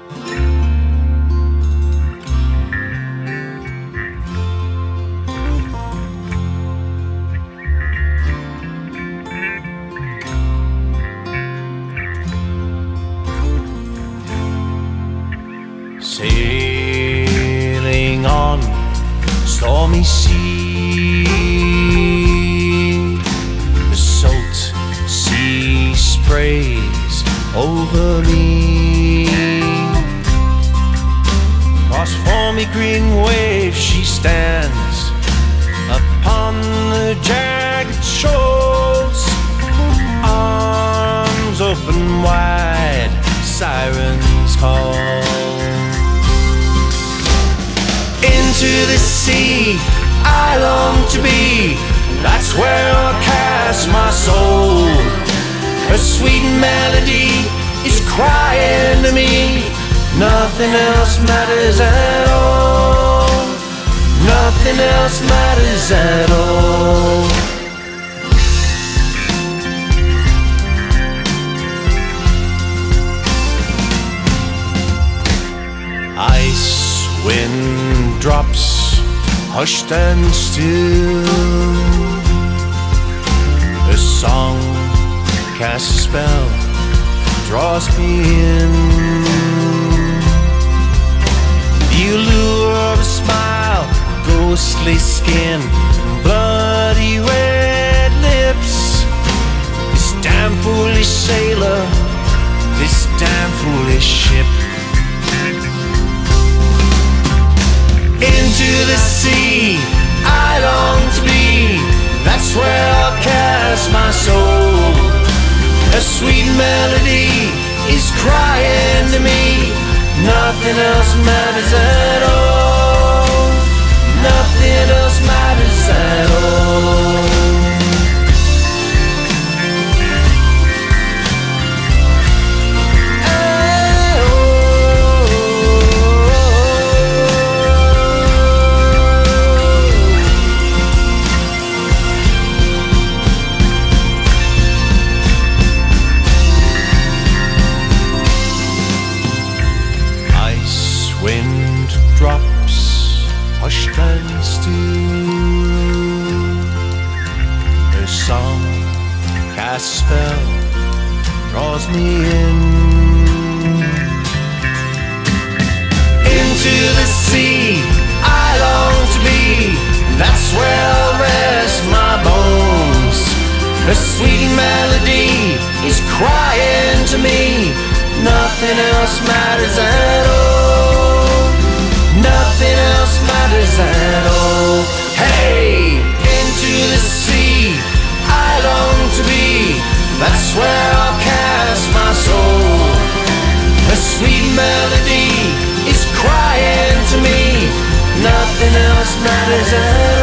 Sailing on stormy sea, the salt sea sprays over me. Across foamy green waves she stands upon the jagged shoals, arms open wide, sirens call. Into the sea I long to be, that's where I'll cast my soul. A sweet melody is crying to me, nothing else matters at all. Nothing else matters at all. Ice, wind, drops, hushed and still. A song casts a spell, draws me in. The allure of a smile, ghostly skin, and bloody red lips. This damn foolish sailor, this damn foolish ship. Into the sea I long to be, that's where I'll cast my soul. A sweet melody is crying to me, nothing else matters at all. Nothing else matters at all. Wind, drops, hushed and still. Her song casts a spell, draws me in. Into the sea I long to be, that's where I'll rest my bones. A sweet melody is crying to me, nothing else matters at all. Nothing else matters at all. Hey, into the sea I long to be, that's where I'll cast my soul. A sweet melody is crying to me, nothing else matters at all.